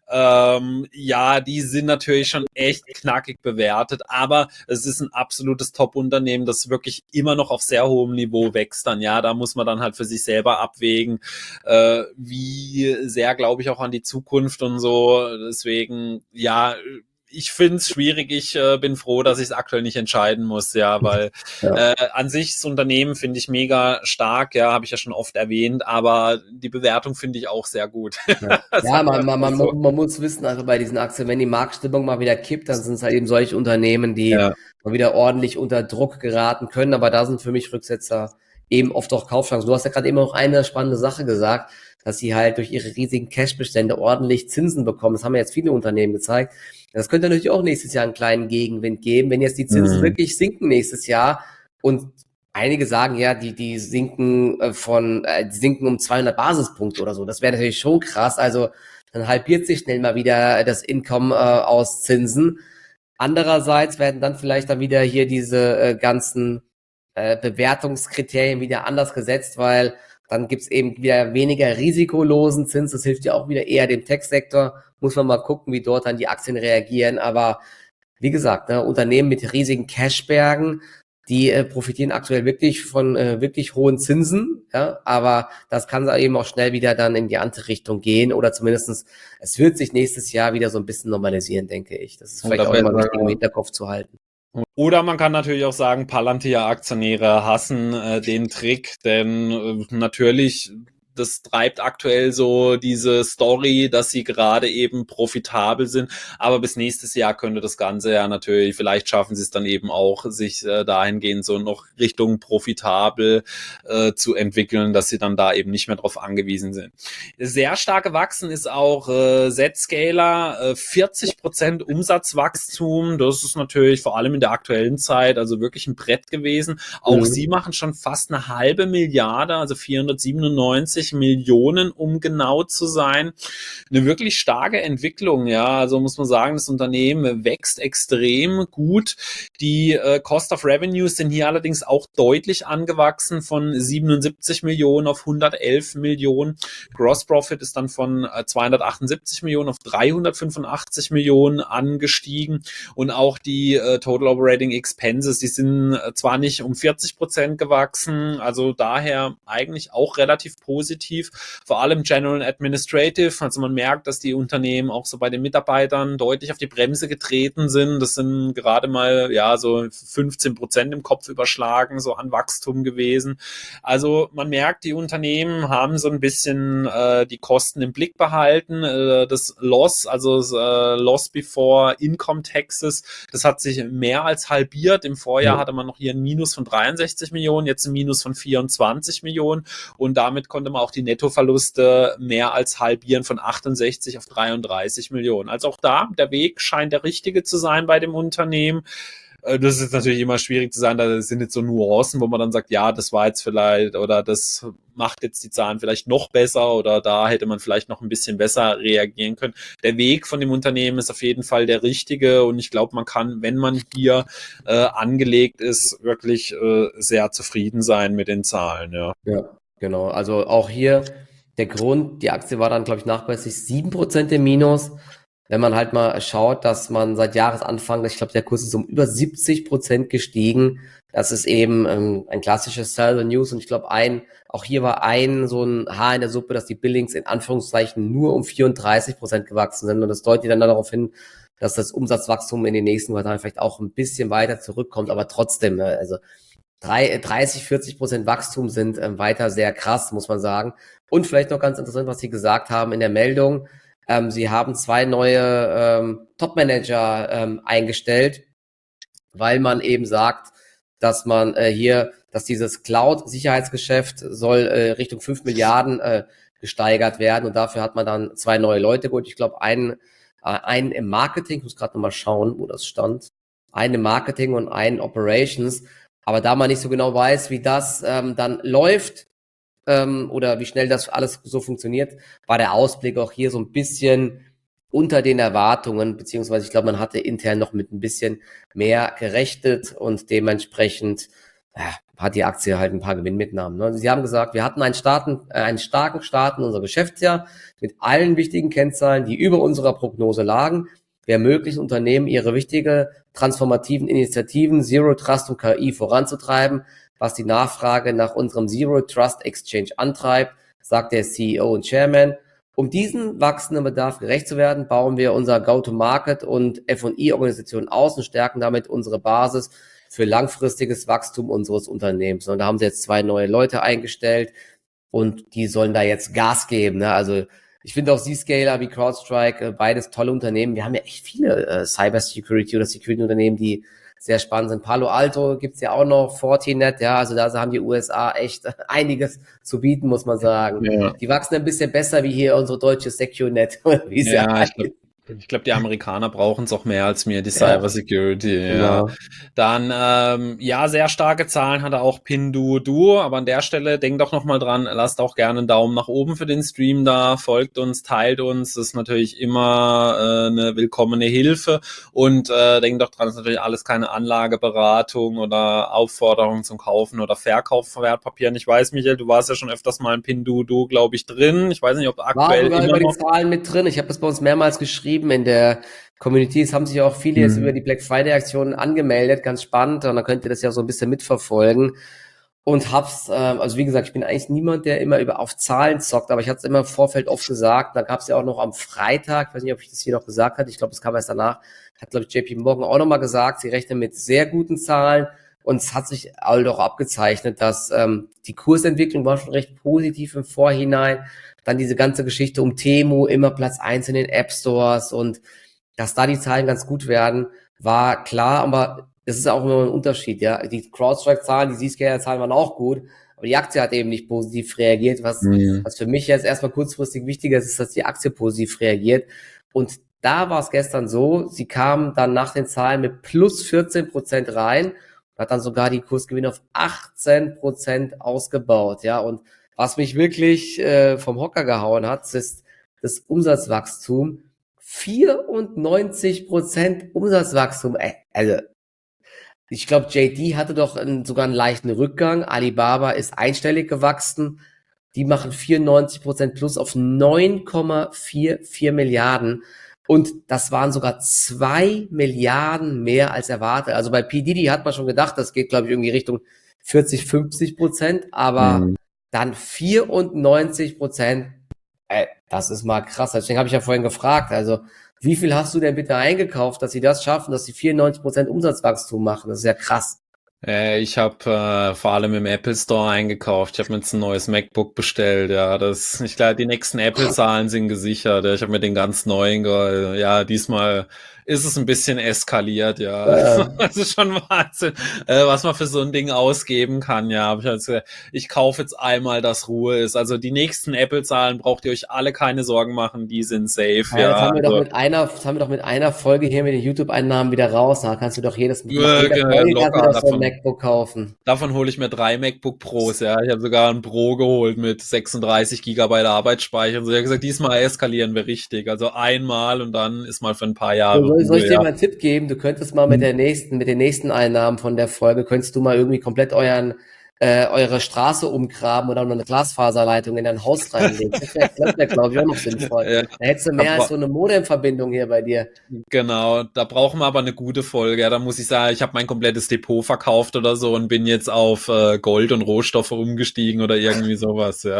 Speaker 1: ähm, ja, die sind natürlich schon echt knackig bewertet. Aber es ist ein absolutes Top-Unternehmen, das wirklich immer noch auf sehr hohem Niveau wächst dann. Ja, da muss man dann halt für sich selber abwägen, äh, wie sehr glaube ich auch an die Zukunft und so. Deswegen, ja, ich finde es schwierig. Ich äh, bin froh, dass ich es aktuell nicht entscheiden muss, ja, weil ja. Äh, an sich das Unternehmen finde ich mega stark, ja, habe ich ja schon oft erwähnt, aber die Bewertung finde ich auch sehr gut.
Speaker 2: Ja, ja man, man, man, so. man muss wissen, also bei diesen Aktien, wenn die Marktstimmung mal wieder kippt, dann sind es halt eben solche Unternehmen, die ja. mal wieder ordentlich unter Druck geraten können, aber da sind für mich Rücksetzer eben oft auch Kaufchancen. Du hast ja gerade eben noch eine spannende Sache gesagt, dass sie halt durch ihre riesigen Cashbestände ordentlich Zinsen bekommen. Das haben ja jetzt viele Unternehmen gezeigt. Das könnte natürlich auch nächstes Jahr einen kleinen Gegenwind geben, wenn jetzt die Zinsen mhm. wirklich sinken nächstes Jahr und einige sagen ja, die, die sinken äh, von, äh, die sinken um zweihundert Basispunkte oder so. Das wäre natürlich schon krass. Also dann halbiert sich schnell mal wieder das Income äh, aus Zinsen. Andererseits werden dann vielleicht dann wieder hier diese äh, ganzen äh, Bewertungskriterien wieder anders gesetzt, weil dann gibt's eben wieder weniger risikolosen Zins. Das hilft ja auch wieder eher dem Tech-Sektor. Muss man mal gucken, wie dort dann die Aktien reagieren. Aber wie gesagt, ne, Unternehmen mit riesigen Cashbergen, die äh, profitieren aktuell wirklich von äh, wirklich hohen Zinsen, ja, aber das kann eben auch schnell wieder dann in die andere Richtung gehen oder zumindestens es wird sich nächstes Jahr wieder so ein bisschen normalisieren, denke ich. Das ist vielleicht auch immer wichtig im Hinterkopf zu halten.
Speaker 1: Oder man kann natürlich auch sagen, Palantir-Aktionäre hassen äh, den Trick, denn äh, natürlich, das treibt aktuell so diese Story, dass sie gerade eben profitabel sind, aber bis nächstes Jahr könnte das Ganze ja natürlich, vielleicht schaffen sie es dann eben auch, sich äh, dahingehend so noch Richtung profitabel äh, zu entwickeln, dass sie dann da eben nicht mehr drauf angewiesen sind. Sehr stark gewachsen ist auch äh, Zscaler, äh, vierzig Prozent Umsatzwachstum, das ist natürlich vor allem in der aktuellen Zeit also wirklich ein Brett gewesen. Auch mhm. sie machen schon fast eine halbe Milliarde, also vierhundertsiebenundneunzig Millionen, um genau zu sein. Eine wirklich starke Entwicklung, ja, also muss man sagen, das Unternehmen wächst extrem gut. Die äh, Cost of Revenues sind hier allerdings auch deutlich angewachsen von siebenundsiebzig Millionen auf hundertelf Millionen. Gross Profit ist dann von äh, zweihundertachtundsiebzig Millionen auf dreihundertfünfundachtzig Millionen angestiegen und auch die äh, Total Operating Expenses, die sind äh, zwar nicht um vierzig Prozent gewachsen, also daher eigentlich auch relativ positiv. Vor allem General Administrative, also man merkt, dass die Unternehmen auch so bei den Mitarbeitern deutlich auf die Bremse getreten sind. Das sind gerade mal ja so fünfzehn Prozent im Kopf überschlagen, so an Wachstum gewesen. Also man merkt, die Unternehmen haben so ein bisschen äh, die Kosten im Blick behalten. Äh, das Loss, also das, äh, Loss before Income Taxes, das hat sich mehr als halbiert. Im Vorjahr ja. hatte man noch hier ein Minus von dreiundsechzig Millionen, jetzt ein Minus von vierundzwanzig Millionen und damit konnte man auch die Nettoverluste mehr als halbieren von achtundsechzig auf dreiunddreißig Millionen. Also auch da, der Weg scheint der richtige zu sein bei dem Unternehmen. Das ist natürlich immer schwierig zu sagen, da sind jetzt so Nuancen, wo man dann sagt, ja, das war jetzt vielleicht oder das macht jetzt die Zahlen vielleicht noch besser oder da hätte man vielleicht noch ein bisschen besser reagieren können. Der Weg von dem Unternehmen ist auf jeden Fall der richtige und ich glaube, man kann, wenn man hier äh, angelegt ist, wirklich äh, sehr zufrieden sein mit den Zahlen. Ja.
Speaker 2: Ja. Genau, also auch hier der Grund, die Aktie war dann, glaube ich, nachweislich sieben Prozent im Minus. Wenn man halt mal schaut, dass man seit Jahresanfang, ich glaube, der Kurs ist um über siebzig Prozent gestiegen. Das ist eben ähm, ein klassisches Sell the News und ich glaube, ein, auch hier war ein so ein Haar in der Suppe, dass die Billings in Anführungszeichen nur um vierunddreißig Prozent gewachsen sind und das deutet dann darauf hin, dass das Umsatzwachstum in den nächsten Quartalen vielleicht auch ein bisschen weiter zurückkommt, aber trotzdem, also dreißig, vierzig Prozent Wachstum sind ähm, weiter sehr krass, muss man sagen. Und vielleicht noch ganz interessant, was Sie gesagt haben in der Meldung. Ähm, Sie haben zwei neue ähm, Top-Manager ähm, eingestellt, weil man eben sagt, dass man äh, hier, dass dieses Cloud-Sicherheitsgeschäft soll äh, Richtung fünf Milliarden äh, gesteigert werden. Und dafür hat man dann zwei neue Leute geholt. Ich glaube, einen, äh, einen im Marketing, ich muss gerade nochmal schauen, wo das stand. Einen im Marketing und einen Operations. Aber da man nicht so genau weiß, wie das ähm, dann läuft ähm, oder wie schnell das alles so funktioniert, war der Ausblick auch hier so ein bisschen unter den Erwartungen, beziehungsweise ich glaube, man hatte intern noch mit ein bisschen mehr gerechnet und dementsprechend ja, hat die Aktie halt ein paar Gewinnmitnahmen. Ne? Sie haben gesagt, wir hatten einen, starken, äh, einen starken Start in unser Geschäftsjahr mit allen wichtigen Kennzahlen, die über unserer Prognose lagen. Wir ermöglichen Unternehmen, ihre wichtige transformativen Initiativen Zero Trust und K I voranzutreiben, was die Nachfrage nach unserem Zero Trust Exchange antreibt, sagt der C E O und Chairman. Um diesen wachsenden Bedarf gerecht zu werden, bauen wir unser Go-to-Market und F und I-Organisation aus und stärken damit unsere Basis für langfristiges Wachstum unseres Unternehmens. Und da haben sie jetzt zwei neue Leute eingestellt und die sollen da jetzt Gas geben. Ne? Also ich finde auch Zscaler wie CrowdStrike, beides tolle Unternehmen. Wir haben ja echt viele äh, Cybersecurity oder Security-Unternehmen, die sehr spannend sind. Palo Alto gibt's ja auch noch, Fortinet, ja, also da haben die U S A echt einiges zu bieten, muss man sagen. Ja. Die wachsen ein bisschen besser wie hier unsere deutsche SecureNet, wie es ja, ja
Speaker 1: ich glaub, Ich glaube, die Amerikaner brauchen es auch mehr als mir, die
Speaker 2: Ja,
Speaker 1: Cybersecurity, ja.
Speaker 2: genau.
Speaker 1: Dann, ähm, ja, sehr starke Zahlen hatte auch Pinduoduo, aber an der Stelle denkt doch nochmal dran, lasst auch gerne einen Daumen nach oben für den Stream da, folgt uns, teilt uns, das ist natürlich immer äh, eine willkommene Hilfe und äh, denkt doch dran, das ist natürlich alles keine Anlageberatung oder Aufforderung zum Kaufen oder Verkauf von Wertpapieren. Ich weiß, Michael, du warst ja schon öfters mal in Pinduoduo, glaube ich, drin. Ich weiß nicht, ob
Speaker 2: War
Speaker 1: aktuell
Speaker 2: sogar
Speaker 1: immer
Speaker 2: über die
Speaker 1: noch.
Speaker 2: Zahlen mit drin. Ich habe das bei uns mehrmals geschrieben in der Community. Es haben sich auch viele jetzt über
Speaker 1: Hm.
Speaker 2: die Black Friday Aktion angemeldet. Ganz spannend. Und dann könnt ihr das ja so ein bisschen mitverfolgen. Und hab's, äh, also wie gesagt, ich bin eigentlich niemand, der immer über auf Zahlen zockt, aber ich hatte es immer im Vorfeld oft gesagt. Da gab es ja auch noch am Freitag, ich weiß nicht, ob ich das hier noch gesagt hatte, ich glaube, es kam erst danach, hat, glaube ich, J P Morgan auch nochmal gesagt, sie rechnen mit sehr guten Zahlen. Und es hat sich halt auch abgezeichnet, dass ähm, die Kursentwicklung war schon recht positiv im Vorhinein. Dann diese ganze Geschichte um Temu, immer Platz eins in den App Stores und dass da die Zahlen ganz gut werden, war klar, aber es ist auch immer ein Unterschied, ja. Die CrowdStrike-Zahlen, die Zscaler-Zahlen waren auch gut, aber die Aktie hat eben nicht positiv reagiert. Was,
Speaker 1: Hm.
Speaker 2: was für mich jetzt erstmal kurzfristig wichtiger ist, ist, dass die Aktie positiv reagiert. Und da war es gestern so, sie kam dann nach den Zahlen mit plus vierzehn Prozent rein, hat dann sogar die Kursgewinne auf achtzehn Prozent ausgebaut, ja. Und was mich wirklich äh, vom Hocker gehauen hat, ist das Umsatzwachstum. vierundneunzig Prozent Umsatzwachstum. Ey, also ich glaube, J D hatte doch einen, sogar einen leichten Rückgang. Alibaba ist einstellig gewachsen. Die machen vierundneunzig Prozent plus auf neun Komma vierundvierzig Milliarden. Und das waren sogar zwei Milliarden mehr als erwartet. Also bei P. Diddy hat man schon gedacht, das geht, glaube ich, irgendwie Richtung vierzig, fünfzig Prozent. Aber
Speaker 1: Hm.
Speaker 2: dann vierundneunzig Prozent. Ey, das ist mal krass. Deswegen habe ich ja vorhin gefragt. Also wie viel hast du denn bitte eingekauft, dass sie das schaffen, dass sie vierundneunzig Prozent Umsatzwachstum machen? Das ist ja krass.
Speaker 1: Äh, ich habe äh, vor allem im Apple Store eingekauft. Ich habe mir jetzt ein neues MacBook bestellt. Ja, das, ich glaube, die nächsten Apple-Zahlen sind gesichert. Ja, ich habe mir den ganz neuen, ge ja, diesmal ist es ein bisschen eskaliert. Ja,
Speaker 2: Äh,
Speaker 1: das ist schon Wahnsinn, äh, was man für so ein Ding ausgeben kann. Ja, hab ich also gesagt, ich kaufe jetzt einmal, dass Ruhe ist. Also die nächsten Apple-Zahlen braucht ihr euch alle keine Sorgen machen. Die sind safe.
Speaker 2: ja, das
Speaker 1: Ja,
Speaker 2: haben wir doch
Speaker 1: also
Speaker 2: mit einer, das haben wir doch mit einer Folge hier mit den YouTube-Einnahmen wieder raus. Da kannst du doch jedes, nach
Speaker 1: äh,
Speaker 2: jeder Folge kannst du
Speaker 1: locker
Speaker 2: doch so ein
Speaker 1: davon.
Speaker 2: MacBook kaufen.
Speaker 1: Davon hole ich mir drei MacBook Pros, ja. Ich habe sogar ein Pro geholt mit sechsunddreißig Gigabyte Arbeitsspeicher. Also ich habe gesagt, diesmal eskalieren wir richtig. Also einmal und dann ist mal für ein paar
Speaker 2: So,
Speaker 1: Jahre
Speaker 2: soll, soll ich
Speaker 1: Ruhe,
Speaker 2: dir
Speaker 1: ja.
Speaker 2: mal einen Tipp geben? Du könntest mal mit
Speaker 1: Hm.
Speaker 2: der nächsten, mit den nächsten Einnahmen von der Folge, könntest du mal irgendwie komplett euren, äh, eure Straße umgraben oder noch eine Glasfaserleitung in dein Haus reinlegen. Das wäre, das wär, glaube ich, auch noch sinnvoll.
Speaker 1: Ja,
Speaker 2: Da hättest du
Speaker 1: da
Speaker 2: mehr als
Speaker 1: bra
Speaker 2: so eine Modemverbindung hier bei dir.
Speaker 1: genau, da brauchen wir aber eine gute Folge. Ja, da muss ich sagen, ich habe mein komplettes Depot verkauft oder so und bin jetzt auf äh, Gold und Rohstoffe umgestiegen oder irgendwie sowas, ja.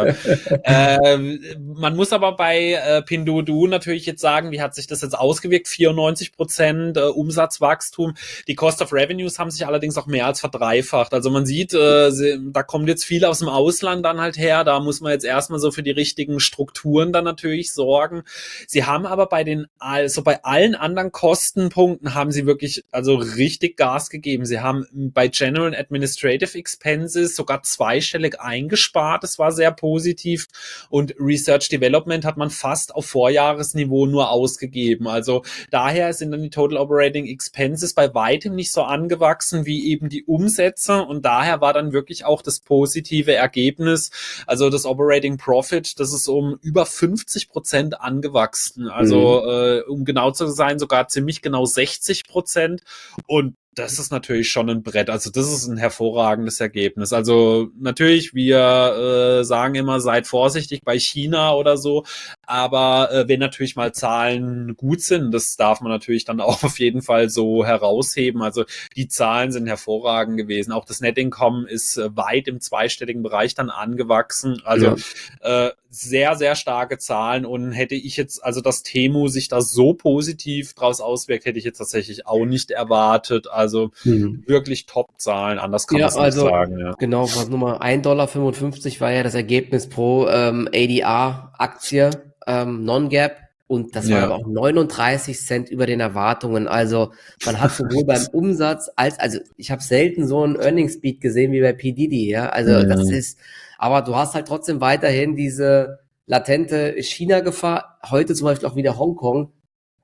Speaker 1: Ähm, man muss aber bei äh, Pinduoduo natürlich jetzt sagen, wie hat sich das jetzt ausgewirkt? vierundneunzig Prozent äh, Umsatzwachstum. Die Cost of Revenues haben sich allerdings auch mehr als verdreifacht. Also man sieht, äh, sie, da kommt jetzt viel aus dem Ausland dann halt her. Da muss man jetzt erstmal so für die richtigen Strukturen dann natürlich sorgen. Sie haben aber bei den, also bei allen anderen Kostenpunkten haben sie wirklich, also richtig Gas gegeben. Sie haben bei General and Administrative Expenses sogar zweistellig eingespart. Das war sehr positiv. Und Research Development hat man fast auf Vorjahresniveau nur ausgegeben. Also daher sind dann die Total Operating Expenses bei weitem nicht so angewachsen wie eben die Umsätze. Und daher war dann wirklich auch das positive Ergebnis, also das Operating Profit, das ist um über fünfzig Prozent angewachsen. Also
Speaker 2: Mhm.
Speaker 1: äh, um genau zu sein, sogar ziemlich genau sechzig Prozent. Und das ist natürlich schon ein Brett. Also das ist ein hervorragendes Ergebnis. Also natürlich, wir äh, sagen immer, seid vorsichtig bei China oder so. Aber äh, wenn natürlich mal Zahlen gut sind, das darf man natürlich dann auch auf jeden Fall so herausheben. Also die Zahlen sind hervorragend gewesen. Auch das Net Income ist äh, weit im zweistelligen Bereich dann angewachsen. Also
Speaker 2: Ja.
Speaker 1: äh, sehr, sehr starke Zahlen. Und hätte ich jetzt, also dass Temu sich da so positiv draus auswirkt, hätte ich jetzt tatsächlich auch nicht erwartet. Also
Speaker 2: Mhm.
Speaker 1: wirklich Top-Zahlen, anders kann man
Speaker 2: Ja,
Speaker 1: es nicht
Speaker 2: also
Speaker 1: sagen, ja.
Speaker 2: genau, was Nummer ein Dollar fünfundfünfzig war ja das Ergebnis pro ähm, A D R-Aktie, ähm, Non-Gap. Und das waren
Speaker 1: Ja.
Speaker 2: aber auch neununddreißig Cent über den Erwartungen. Also man hat sowohl beim Umsatz als, also ich habe selten so einen Earnings Beat gesehen wie bei P. Diddy, ja. Also das
Speaker 1: Mhm.
Speaker 2: ist, aber du hast halt trotzdem weiterhin diese latente China-Gefahr. Heute zum Beispiel auch wieder Hongkong.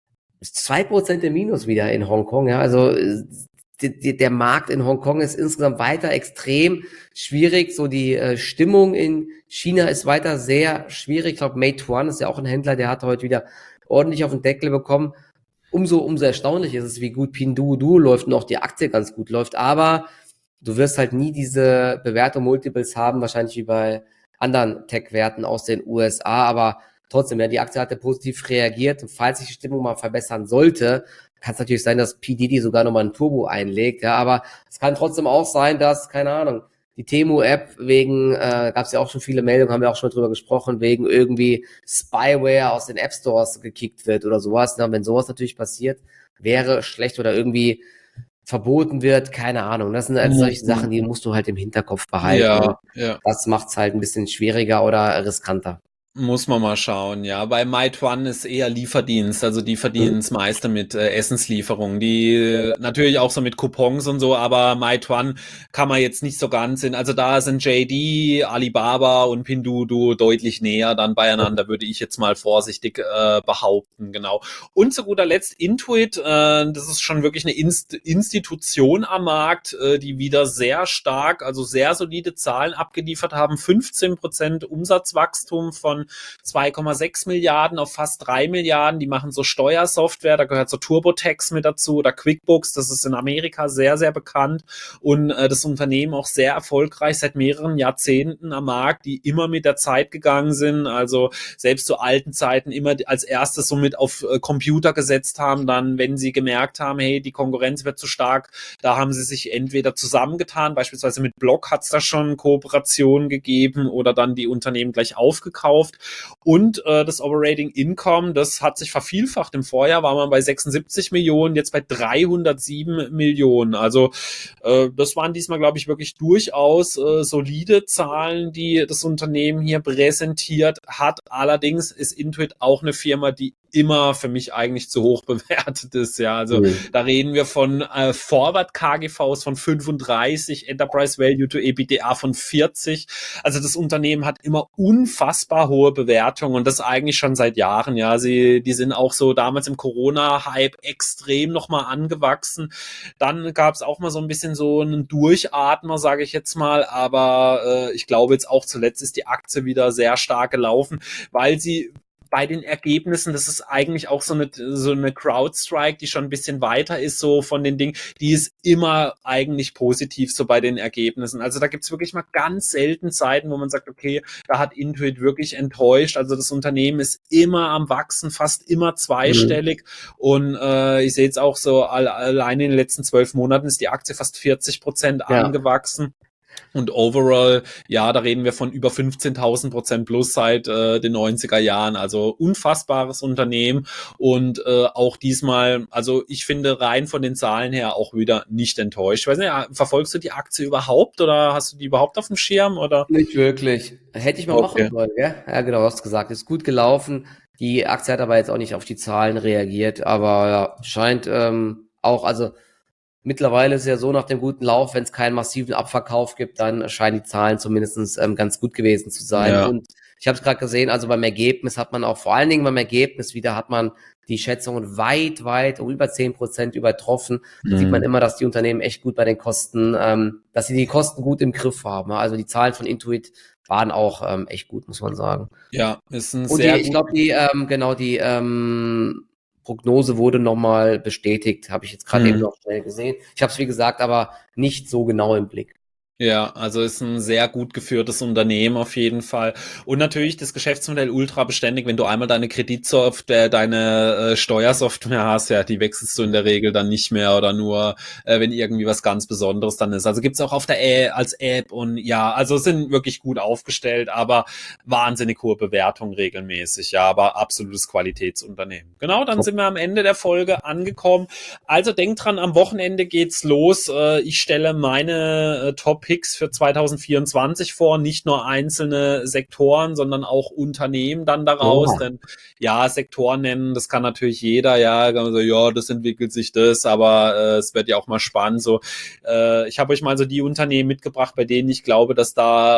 Speaker 2: zwei Prozent im Minus wieder in Hongkong, ja, also äh, die, die, der Markt in Hongkong ist insgesamt weiter extrem schwierig, so die äh, Stimmung in China ist weiter sehr schwierig. Ich glaube, Meituan ist ja auch ein Händler, der hat heute wieder ordentlich auf den Deckel bekommen. Umso, umso erstaunlich ist es, wie gut Pinduoduo läuft und auch die Aktie ganz gut läuft, aber du wirst halt nie diese Bewertung-Multiples haben, wahrscheinlich wie bei anderen Tech-Werten aus den U S A, aber trotzdem, ja, die Aktie hatte positiv reagiert und falls sich die Stimmung mal verbessern sollte, kann es natürlich sein, dass P. Diddy sogar nochmal ein Turbo einlegt, ja, aber es kann trotzdem auch sein, dass, keine Ahnung, die Temu-App wegen, äh, gab es ja auch schon viele Meldungen, haben wir auch schon drüber gesprochen, wegen irgendwie Spyware aus den App-Stores gekickt wird oder sowas. Na, wenn sowas natürlich passiert, wäre schlecht oder irgendwie verboten wird, keine Ahnung. Das sind halt solche Sachen, die musst du halt im Hinterkopf behalten.
Speaker 1: Ja, ja.
Speaker 2: Das macht es halt ein bisschen schwieriger oder riskanter.
Speaker 1: Muss man mal schauen, ja. Bei Meituan ist eher Lieferdienst, also die verdienen das meiste mit äh, Essenslieferungen, die äh, natürlich auch so mit Coupons und so, aber Meituan kann man jetzt nicht so ganz in, also da sind J D, Alibaba und Pinduoduo deutlich näher dann beieinander, würde ich jetzt mal vorsichtig äh, behaupten, genau. Und zu guter Letzt Intuit, äh, das ist schon wirklich eine Inst- Institution am Markt, äh, die wieder sehr stark, also sehr solide Zahlen abgeliefert haben, fünfzehn Prozent Umsatzwachstum von zwei Komma sechs Milliarden auf fast drei Milliarden. Die machen so Steuersoftware, da gehört so TurboTax mit dazu oder QuickBooks, das ist in Amerika sehr, sehr bekannt und äh, das Unternehmen auch sehr erfolgreich seit mehreren Jahrzehnten am Markt, die immer mit der Zeit gegangen sind, also selbst zu alten Zeiten immer als erstes so mit auf äh, Computer gesetzt haben, dann wenn sie gemerkt haben, hey, die Konkurrenz wird zu stark, da haben sie sich entweder zusammengetan, beispielsweise mit Block hat es da schon Kooperationen gegeben oder dann die Unternehmen gleich aufgekauft. Und äh, das Operating Income, das hat sich vervielfacht. Im Vorjahr war man bei sechsundsiebzig Millionen, jetzt bei dreihundertsieben Millionen. Also äh, das waren diesmal, glaube ich, wirklich durchaus äh, solide Zahlen, die das Unternehmen hier präsentiert hat. Allerdings ist Intuit auch eine Firma, die immer für mich eigentlich zu hoch bewertet ist. Ja, also mhm. da reden wir von äh, Forward-K G Vs von fünfunddreißig, Enterprise Value to EBITDA von vierzig. Also das Unternehmen hat immer unfassbar hohe Bewertungen und das eigentlich schon seit Jahren. Ja, sie, die sind auch so damals im Corona-Hype extrem nochmal angewachsen. Dann gab es auch mal so ein bisschen so einen Durchatmer, sage ich jetzt mal. Aber äh, ich glaube jetzt auch zuletzt ist die Aktie wieder sehr stark gelaufen, weil sie bei den Ergebnissen, das ist eigentlich auch so eine, so eine CrowdStrike, die schon ein bisschen weiter ist, so von den Dingen, die ist immer eigentlich positiv so bei den Ergebnissen. Also da gibt es wirklich mal ganz selten Zeiten, wo man sagt, okay, da hat Intuit wirklich enttäuscht. Also das Unternehmen ist immer am Wachsen, fast immer zweistellig. Mhm. Und äh, ich sehe jetzt auch so, all, allein in den letzten zwölf Monaten ist die Aktie fast vierzig Prozent ja. angewachsen. Und overall, ja, da reden wir von über fünfzehntausend Prozent plus seit äh, den neunziger Jahren. Also unfassbares Unternehmen und äh, auch diesmal, also ich finde rein von den Zahlen her auch wieder nicht enttäuscht. Ich weiß nicht, verfolgst du die Aktie überhaupt oder hast du die überhaupt auf dem Schirm? Oder?
Speaker 2: Nicht wirklich. Hätte ich mal okay. machen sollen, ja? Ja, genau, du hast gesagt, ist gut gelaufen. Die Aktie hat aber jetzt auch nicht auf die Zahlen reagiert, aber ja, scheint ähm, auch, also mittlerweile ist es ja so, nach dem guten Lauf, wenn es keinen massiven Abverkauf gibt, dann scheinen die Zahlen zumindest ähm, ganz gut gewesen zu sein. Ja. Und ich habe es gerade gesehen, also beim Ergebnis hat man auch, vor allen Dingen beim Ergebnis wieder, hat man die Schätzungen weit, weit, um über zehn Prozent übertroffen. Mhm. Da sieht man immer, dass die Unternehmen echt gut bei den Kosten, ähm, dass sie die Kosten gut im Griff haben. Also die Zahlen von Intuit waren auch ähm, echt gut, muss man sagen.
Speaker 1: Ja, ist ein
Speaker 2: Und
Speaker 1: sehr
Speaker 2: die, ich glaube, die, ähm, genau, die, ähm, Prognose wurde nochmal bestätigt, habe ich jetzt gerade hm. eben noch schnell gesehen. Ich habe es, wie gesagt, aber nicht so genau im Blick.
Speaker 1: Ja, also ist ein sehr gut geführtes Unternehmen auf jeden Fall. Und natürlich das Geschäftsmodell ultra beständig, wenn du einmal deine Kreditsoftware, deine äh, Steuersoftware hast, ja, die wechselst du in der Regel dann nicht mehr oder nur, äh, wenn irgendwie was ganz Besonderes dann ist. Also gibt's auch auf der App, als App und ja, also sind wirklich gut aufgestellt, aber wahnsinnig hohe Bewertung regelmäßig, ja, aber absolutes Qualitätsunternehmen. Genau, dann sind wir am Ende der Folge angekommen. Also denkt dran, am Wochenende geht's los. Äh, ich stelle meine äh, Top Picks für zwanzig vierundzwanzig vor, nicht nur einzelne Sektoren, sondern auch Unternehmen dann daraus, oh. denn ja, Sektoren nennen, das kann natürlich jeder, ja, also, ja, das entwickelt sich das, aber äh, es wird ja auch mal spannend, so, äh, ich habe euch mal so die Unternehmen mitgebracht, bei denen ich glaube, dass da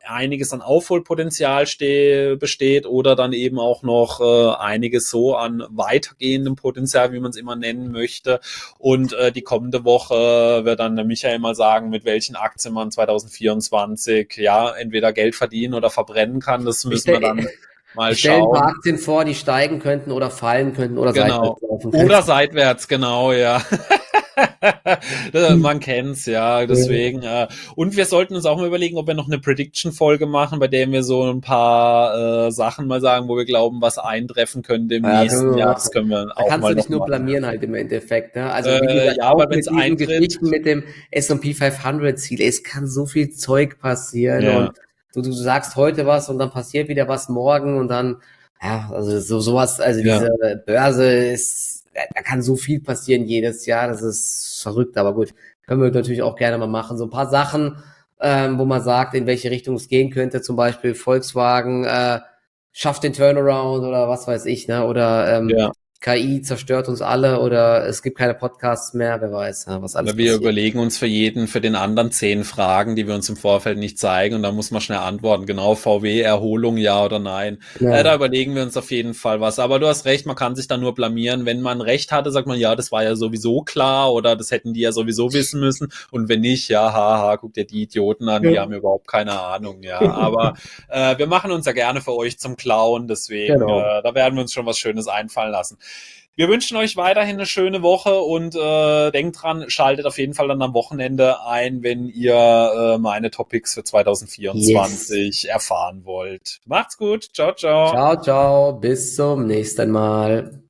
Speaker 1: einiges an Aufholpotenzial ste- besteht oder dann eben auch noch äh, einiges so an weitergehendem Potenzial, wie man es immer nennen möchte. Und äh, die kommende Woche wird dann der Michael mal sagen, mit welchen Aktien man zwanzig vierundzwanzig ja entweder Geld verdienen oder verbrennen kann. Das müssen wir dann mal
Speaker 2: ich stelle ein paar
Speaker 1: schauen.
Speaker 2: Aktien vor, die steigen könnten oder fallen könnten oder
Speaker 1: Genau.
Speaker 2: seitwärts laufen
Speaker 1: Oder
Speaker 2: könnten.
Speaker 1: seitwärts, genau, ja. Man kennt's, ja, deswegen. Äh, und wir sollten uns auch mal überlegen, ob wir noch eine Prediction-Folge machen, bei der wir so ein paar äh, Sachen mal sagen, wo wir glauben, was eintreffen könnte im
Speaker 2: Ja, können
Speaker 1: nächsten
Speaker 2: wir
Speaker 1: Jahr.
Speaker 2: machen.
Speaker 1: Das können wir
Speaker 2: Da
Speaker 1: auch
Speaker 2: kannst
Speaker 1: mal
Speaker 2: du dich
Speaker 1: noch
Speaker 2: nur
Speaker 1: machen.
Speaker 2: blamieren halt im Endeffekt. Ne? Also wie
Speaker 1: Äh,
Speaker 2: gesagt,
Speaker 1: ja,
Speaker 2: auch
Speaker 1: aber
Speaker 2: mit
Speaker 1: wenn's
Speaker 2: diesen
Speaker 1: eintritt,
Speaker 2: Geschichten mit dem S und P fünfhundert Ziel, es kann so viel Zeug passieren
Speaker 1: ja,
Speaker 2: und du, du sagst heute was und dann passiert wieder was morgen und dann, ja, also so sowas, also
Speaker 1: ja.
Speaker 2: diese Börse ist, da kann so viel passieren jedes Jahr, das ist verrückt, aber gut, können wir natürlich auch gerne mal machen. So ein paar Sachen, ähm, wo man sagt, in welche Richtung es gehen könnte, zum Beispiel Volkswagen, äh, schafft den Turnaround oder was weiß ich, ne? Oder ähm,
Speaker 1: ja.
Speaker 2: K I zerstört uns alle oder es gibt keine Podcasts mehr, wer weiß, ne, was alles
Speaker 1: Wir
Speaker 2: passiert.
Speaker 1: überlegen uns für jeden, für den anderen zehn Fragen, die wir uns im Vorfeld nicht zeigen und da muss man schnell antworten. Genau, V W, Erholung, ja oder nein.
Speaker 2: Ja.
Speaker 1: Äh, da überlegen wir uns auf jeden Fall was. Aber du hast recht, man kann sich da nur blamieren. Wenn man Recht hatte, sagt man, ja, das war ja sowieso klar oder das hätten die ja sowieso wissen müssen. Und wenn nicht, ja, haha, guck dir die Idioten an, die
Speaker 2: Ja.
Speaker 1: haben überhaupt keine Ahnung, ja. Aber äh, wir machen uns ja gerne für euch zum Clown, deswegen,
Speaker 2: Genau.
Speaker 1: äh, da werden wir uns schon was Schönes einfallen lassen. Wir wünschen euch weiterhin eine schöne Woche und äh, denkt dran, schaltet auf jeden Fall dann am Wochenende ein, wenn ihr äh, meine Topics für zwanzig vierundzwanzig yes. erfahren wollt. Macht's gut. Ciao, ciao.
Speaker 2: Ciao, ciao. Bis zum nächsten Mal.